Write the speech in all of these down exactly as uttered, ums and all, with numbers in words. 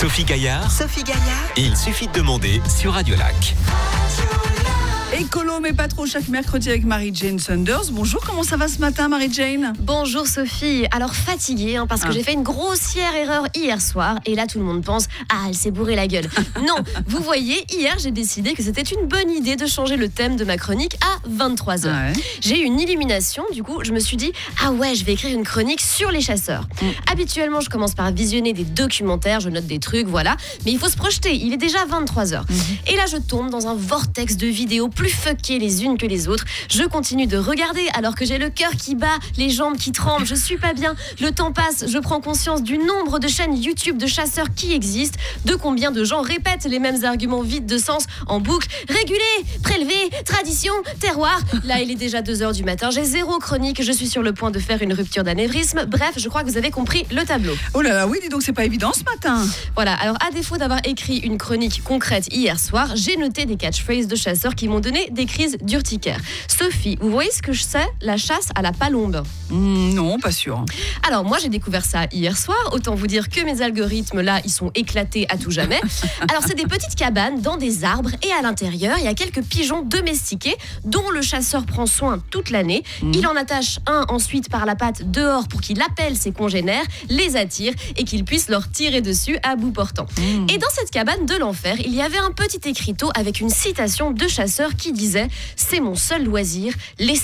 Sophie Gaillard, Sophie Gaillard. il suffit de demander sur Radio Lac. Écolo mais pas trop, chaque mercredi avec Marie-Jane Sanders. Bonjour, comment ça va ce matin Marie-Jane? Bonjour Sophie, alors fatiguée hein, parce que Ah. j'ai fait une grossière erreur hier soir et là tout le monde pense « Ah, elle s'est bourré la gueule ». Non, vous voyez, hier j'ai décidé que c'était une bonne idée de changer le thème de ma chronique à vingt-trois heures. Ouais. J'ai eu une illumination, du coup je me suis dit « Ah ouais, je vais écrire une chronique sur les chasseurs Mm. ». Habituellement je commence par visionner des documentaires, je note des trucs, voilà, mais il faut se projeter, il est déjà vingt-trois heures. Mm-hmm. Et là je tombe dans un vortex de vidéos plus fuckées les unes que les autres. Je continue de regarder alors que j'ai le cœur qui bat, les jambes qui tremblent, je suis pas bien. Le temps passe, je prends conscience du nombre de chaînes YouTube de chasseurs qui existent, de combien de gens répètent les mêmes arguments vides de sens en boucle. Réguler, prélever, tradition, terroir. Là, il est déjà deux heures du matin, j'ai zéro chronique, je suis sur le point de faire une rupture d'anévrisme. Bref, je crois que vous avez compris le tableau. Oh là là, oui, dis donc, c'est pas évident ce matin. Voilà, alors à défaut d'avoir écrit une chronique concrète hier soir, j'ai noté des catchphrases de chasseurs qui m'ont donné des crises d'urticaire. Sophie, vous voyez ce que je sais? La chasse à la palombe. Mm, non, pas sûr. Alors moi j'ai découvert ça hier soir, autant vous dire que mes algorithmes là ils sont éclatés à tout jamais. Alors c'est des petites cabanes dans des arbres et à l'intérieur il y a quelques pigeons domestiqués dont le chasseur prend soin toute l'année. Mmh. Il en attache un ensuite par la patte dehors pour qu'il appelle ses congénères, les attire et qu'il puisse leur tirer dessus à bout portant. Mm. Et dans cette cabane de l'enfer, il y avait un petit écriteau avec une citation de chasseur qui disait « C'est mon seul loisir, laissez-le-moi ».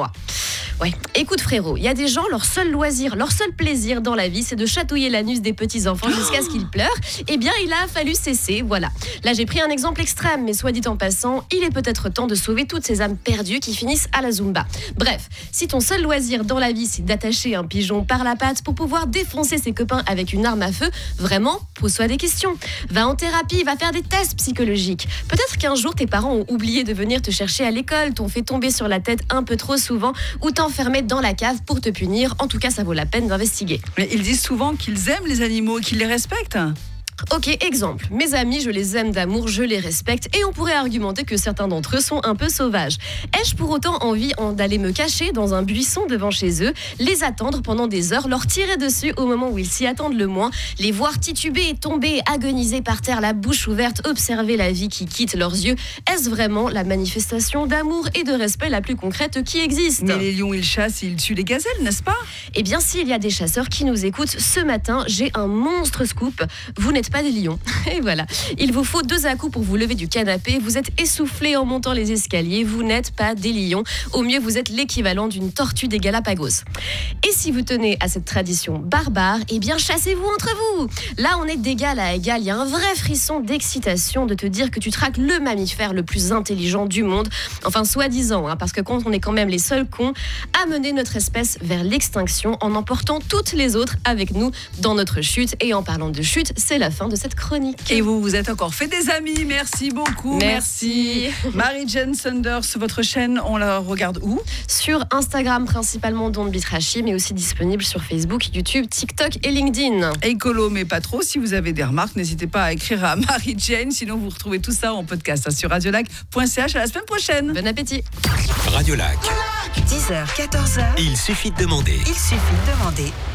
Ouais, écoute frérot, il y a des gens, leur seul loisir, leur seul plaisir dans la vie, c'est de chatouiller l'anus des petits-enfants jusqu'à ce qu'ils pleurent. Eh bien, il a fallu cesser, voilà. Là, j'ai pris un exemple extrême, mais soit dit en passant, il est peut-être temps de sauver toutes ces âmes perdues qui finissent à la Zumba. Bref, si ton seul loisir dans la vie, c'est d'attacher un pigeon par la patte pour pouvoir défoncer ses copains avec une arme à feu, vraiment, pose-toi des questions. Va en thérapie, va faire des tests psychologiques. Peut-être qu'un jour, tes parents ont oublié de venir te chercher à l'école, t'ont fait tomber sur la tête un peu trop souvent, ou t'ont enfermé dans la cave pour te punir. En tout cas, ça vaut la peine d'investiguer. Mais ils disent souvent qu'ils aiment les animaux et qu'ils les respectent. Ok, exemple. Mes amis, je les aime d'amour, je les respecte et on pourrait argumenter que certains d'entre eux sont un peu sauvages. Ai-je pour autant envie en- d'aller me cacher dans un buisson devant chez eux, les attendre pendant des heures, leur tirer dessus au moment où ils s'y attendent le moins, les voir tituber, tomber, agoniser par terre, la bouche ouverte, observer la vie qui quitte leurs yeux? Est-ce vraiment la manifestation d'amour et de respect la plus concrète qui existe? Mais les lions, ils chassent et ils tuent les gazelles, n'est-ce pas? Eh bien, s'il y a des chasseurs qui nous écoutent ce matin, j'ai un monstre scoop. Vous n'êtes pas des lions. Et voilà. Il vous faut deux à-coups pour vous lever du canapé. Vous êtes essoufflé en montant les escaliers. Vous n'êtes pas des lions. Au mieux, vous êtes l'équivalent d'une tortue des Galapagos. Et si vous tenez à cette tradition barbare, eh bien, chassez-vous entre vous. Là, on est d'égal à égal. Il y a un vrai frisson d'excitation de te dire que tu traques le mammifère le plus intelligent du monde. Enfin, soi-disant, hein, parce que quand on est quand même les seuls cons à mener notre espèce vers l'extinction en emportant toutes les autres avec nous dans notre chute. Et en parlant de chute, c'est la fin de cette chronique. Et vous vous êtes encore fait des amis. Merci beaucoup. Merci. Marie-Jane Sanders, votre chaîne, on la regarde où? Sur Instagram principalement, Don't Be Trashy, mais aussi disponible sur Facebook, YouTube, TikTok et LinkedIn. Écolo mais pas trop. Si vous avez des remarques, n'hésitez pas à écrire à Marie-Jane. Sinon, vous retrouvez tout ça en podcast hein, sur radiolac point c h. À la semaine prochaine. Bon appétit. Radio Lac, dix heures, quatorze heures. il suffit de demander. Il suffit de demander.